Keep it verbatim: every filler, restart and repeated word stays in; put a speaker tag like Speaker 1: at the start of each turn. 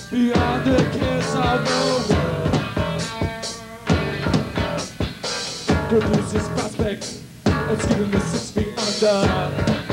Speaker 1: beyond the kiss of the world. Produces prospects, achieving the six feet under.